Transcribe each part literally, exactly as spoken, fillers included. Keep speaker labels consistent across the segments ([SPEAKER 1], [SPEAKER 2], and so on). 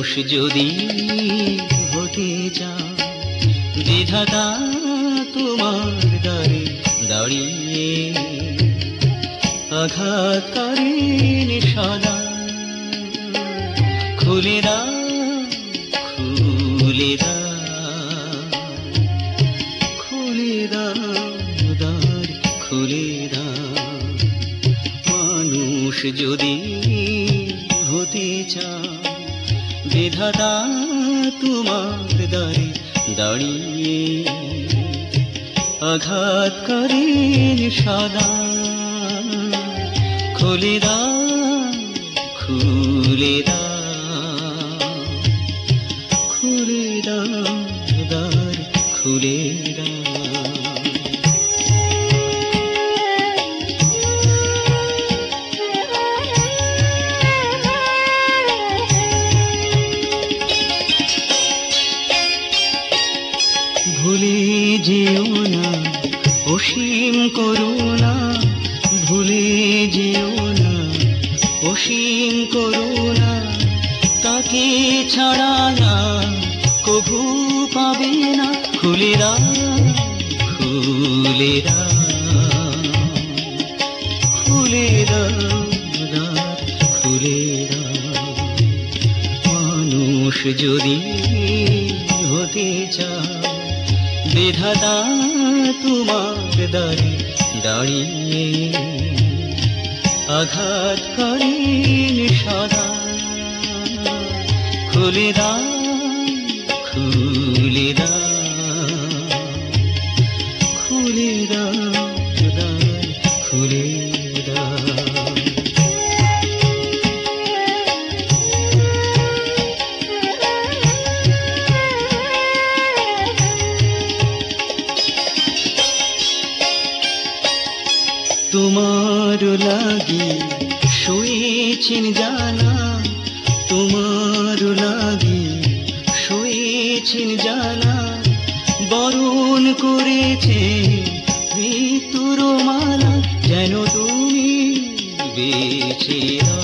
[SPEAKER 1] মানুষ যদি হতে চাও বিধাতা তোমার দ্বারে দাঁড়িয়ে আঘাত করেন সদা খুলে দাও খুলে দাও খুলে দাও দ্বার খুলে দাও মানুষ যদি হতে চাও বিধাতা তোমার দ্বারে দাঁড়িয়ে আঘাত করেন সদা খুলে দাও খুলে দাও খুলে দাও দ্বার খুলে দাও ভুলে যেও না অসীম করুণা ভুলে যেও না অসীম করুণা তাকে ছাড়া না কভু পাবে না খুলে দাও খুলে দাও খুলে দাও দ্বার খুলে দাও মানুষ যদি হতে চাও বিধাতা তোমার দ্বারে দাঁড়িয়ে আঘাত করেন সদা খুলে দাও খুলে দাও খুলে দাও দ্বার খুলে দাও তোমার লাগি শুয়েছেন জানা তোমার লাগি শুয়েছেন জানা বরণ করেছে মৃত্যুর মালা যেন তুমি বেঁচে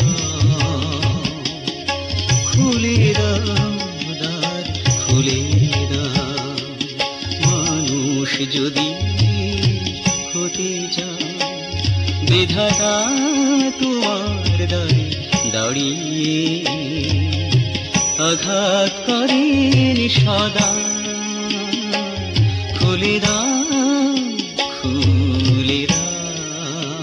[SPEAKER 1] খুলে দাও দ্বার খুলে দাও মানুষ যদি হতে চাও বিধাতা তোমার দ্বারে দাঁড়িয়ে আঘাত করেন সদা খুলে দাও খুলে দাও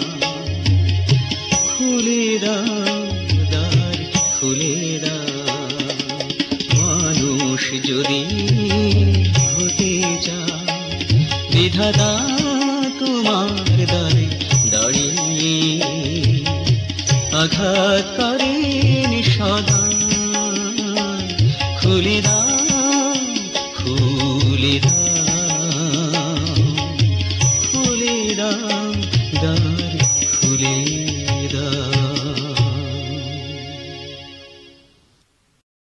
[SPEAKER 1] খুলে দাও দ্বার খুলে দাও মানুষ যদি হতে চাও বিধাতা তোমার দ্বারে দাঁড়িয়ে আঘাত করেন সদা খুলে দাও খুলে দাও